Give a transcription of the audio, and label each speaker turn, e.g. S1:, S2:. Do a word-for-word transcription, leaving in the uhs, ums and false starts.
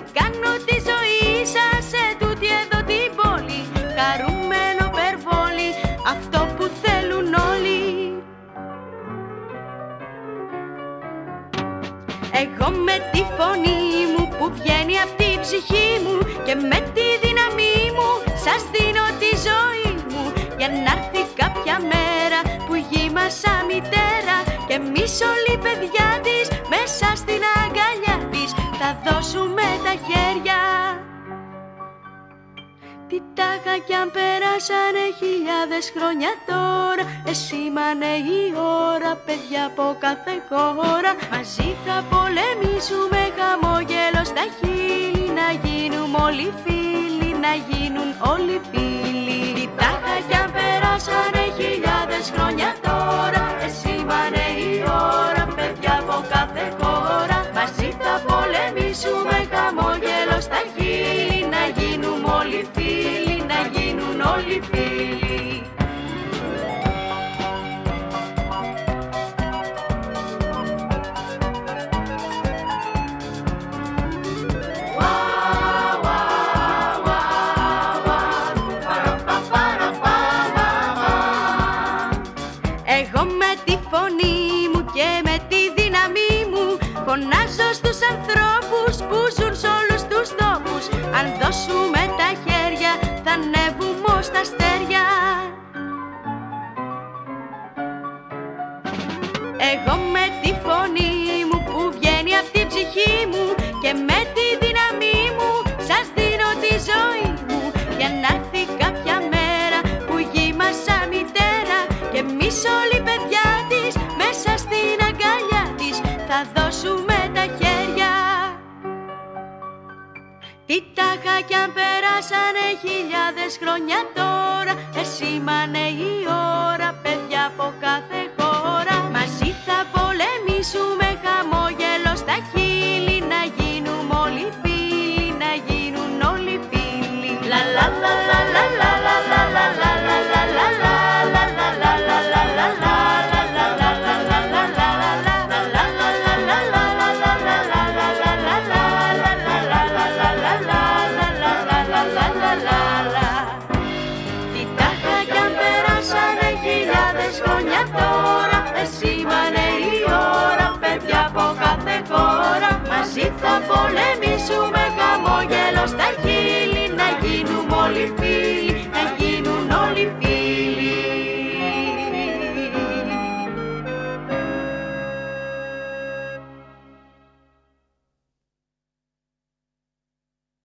S1: κάνω τη ζωή σας σε τούτη εδώ την πόλη. Χαρούμενο περβόλι, αυτό που θέλουν όλοι. Εγώ με τη φωνή μου που βγαίνει απ' τη ψυχή μου και με τη δύναμή μου σας δίνω τη ζωή μου, για να έρθει κάποια μέρα που η γη μας σαν μητέρα και εμείς όλοι οι παιδιά της μέσα στην αγκαλιά της θα δώσουμε τα χέρια. Τι τάχα κι αν περάσανε χιλιάδες χρόνια τώρα, εσήμανε η ώρα, παιδιά από κάθε χώρα. Μαζί θα πολεμήσουμε, χαμόγελο στα χείλη, να γίνουμε όλοι φίλοι, να γίνουν όλοι φίλοι. Τι τάχα κι αν περάσανε χιλιάδες χρόνια τώρα, εσήμανε η ώρα, παιδιά από κάθε χώρα. Μαζί θα πολεμήσουμε, χαμόγελο στα χείλη, να γίνουμε όλοι φίλοι, να γίνουν όλοι φίλοι. Εγώ με τη φωνή μου και με τη δύναμή μου φωνάζω στους ανθρώπους που ζουν σ' όλους τους τόπους. Αν δώσουμε τα χέρια θα ανέβουμε ως τα αστέρια. Εγώ με τη φωνή μου που βγαίνει απ' την ψυχή μου και με τη δύναμή μου σας δίνω τη ζωή μου, για να έρθει κάποια μέρα που η γη μας σαν μητέρα και εμείς όλοι οι παιδιά της μέσα στην αγκαλιά της θα δώσουμε τα χέρια. Τι τάχα κι αν περάσανε χιλιάδες χρόνια τώρα, εσήμανε η ώρα, παιδιά από κάθε χώρα. Μαζί θα πολεμήσουμε, χαμόγελο στα χείλη, να γίνουμε όλοι φίλοι, να γίνουν όλοι φίλοι. Λα λα λα λα λα λα λα λα λα λα λα λα λα. Σήμερα η ώρα, παιδιά από κάθε χώρα, μαζί θα πολεμήσουμε.